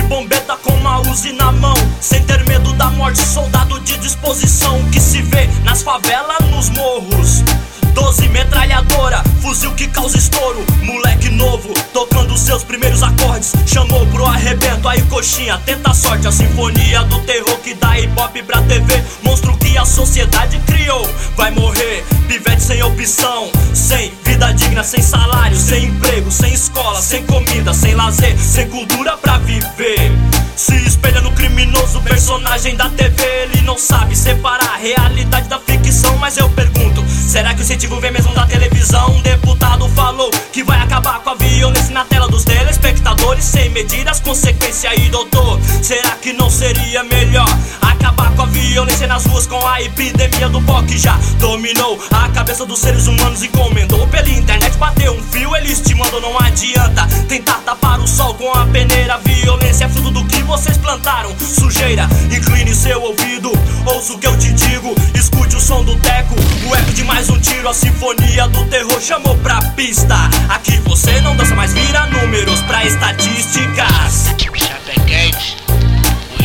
bombeta com uma Uzi na mão, sem ter medo da morte, soldado de disposição que se vê nas favelas, nos morros. 12 metralhadora, fuzil que causa estouro. Moleque novo, tocando seus primeiros acordes, chamou pro arrebento, aí coxinha, tenta a sorte. A sinfonia do terror que dá ibope pra TV. Monstro que a sociedade criou, vai morrer. Pivete sem opção, sem vida digna, sem salário, sem emprego, sem escola, sem comida, sem lazer, sem cultura pra viver. Se espelha no criminoso, personagem da TV. Ele não sabe separar a realidade da ficção. Mas eu pergunto, será que o incentivo vem mesmo da televisão? Um deputado falou que vai acabar com a violência na tela dos telespectadores, sem medir as consequências. E doutor, será que não seria melhor acabar com a violência nas ruas, com a epidemia do pó que já dominou a cabeça dos seres humanos? Encomendou pela internet, bateu um fio, eles te mandam. Não adianta tentar tapar o sol com a peneira. Violência é fruto do que vocês plantaram, sujeira. Incline seu ouvido, ouça o que eu te digo. Escute o som do teco, o eco de mais um tiro. A sinfonia do terror chamou pra pista. Aqui você não dança, mas vira números pra estatísticas. Chapa é quente, o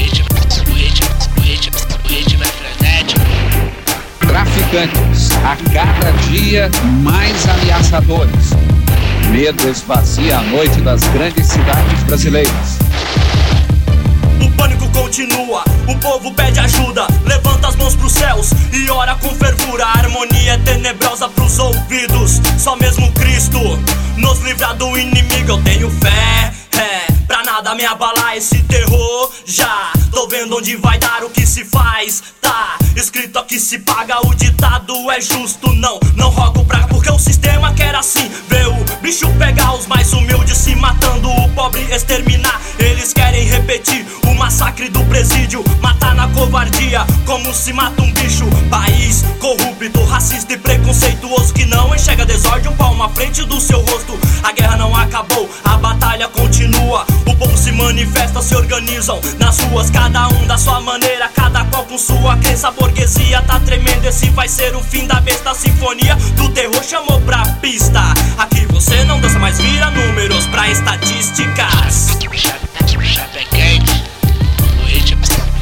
ritmo é frenético. Traficantes, a cada dia mais ameaçadores. Medo esvazia a noite das grandes cidades brasileiras. O pânico continua, o povo pede ajuda, levanta as mãos pros céus e ora com fervura. A harmonia é tenebrosa pros ouvidos, só mesmo Cristo nos livra do inimigo. Eu tenho fé, pra nada me abalar esse terror. Já tô vendo onde vai dar, o que se faz, tá escrito aqui, se paga. O ditado é justo, não rogo praga, porque o sistema quer assim ver o bicho pegar os mais humildes se matando, o pobre exterminar. Eles querem repetir o massacre do presídio, matar na covardia como se mata um bicho. País corrupto, racista e preconceituoso, que não enxerga desordem, um palmo à frente do seu rosto. A guerra não acabou, a batalha continua. O povo se manifesta, se organizam nas ruas, cada um da sua maneira, cada qual com sua crença. A burguesia tá tremendo, esse vai ser o fim da besta. A sinfonia do terror chamou pra pista. Aqui você não dança, mas vira números pra estatísticas. Chapa é quente, o ritmo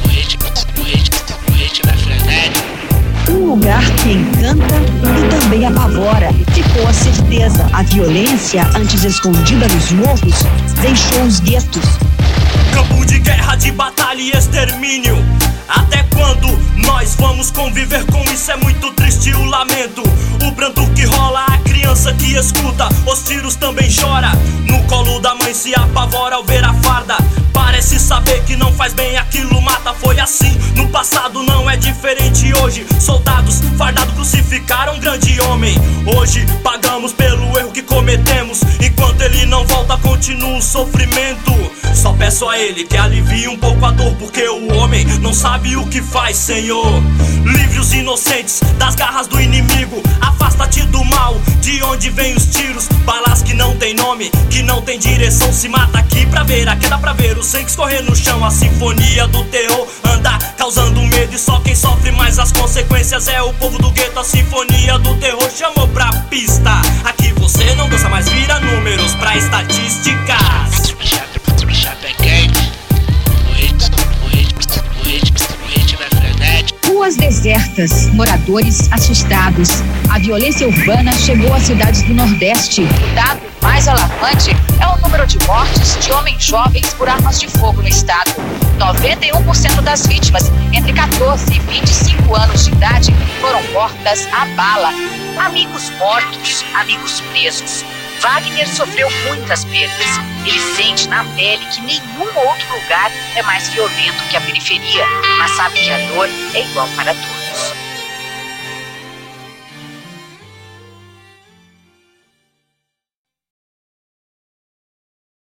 é frenético. Um lugar que encanta e também apavora. Ficou a certeza. A violência, antes escondida nos morros, deixou os guetos. Campo de guerra, de batalha e extermínio. Até quando nós vamos conviver com isso? É muito triste o lamento, o pranto que rola, a criança que escuta. Os tiros também chora, no colo da mãe se apavora ao ver a farda. Parece saber que não faz bem, aquilo mata. Foi assim no passado, não é diferente hoje. Soldados fardados crucificaram um grande homem. Hoje pagamos pelo erro que cometemos. Enquanto ele não volta, continua o sofrimento. Só peço a ele que alivie um pouco a dor, porque o homem não sabe o que faz, Senhor. Livre os inocentes das garras do inimigo. Afasta-te do mal, de onde vem os tiros. Balas que não tem nome, que não tem direção. Se mata aqui pra ver, aqui dá pra ver o sangue escorrer no chão. A sinfonia do terror anda causando medo, e só quem sofre mais as consequências é o povo do gueto. A sinfonia do terror chamou pra pista. Aqui você não dança, mas vira números pra estatísticas. Chapa é quente, o ritmo é frenético. Ruas desertas, moradores assustados. A violência urbana chegou às cidades do Nordeste. O dado mais alarmante é o número de mortes de homens jovens por armas de fogo no estado. 91% das vítimas entre 14 e 25 anos de idade foram mortas a bala. Amigos mortos, amigos presos. Wagner sofreu muitas perdas. Ele sente na pele que nenhum outro lugar é mais violento que a periferia, mas sabe que a dor é igual para todos.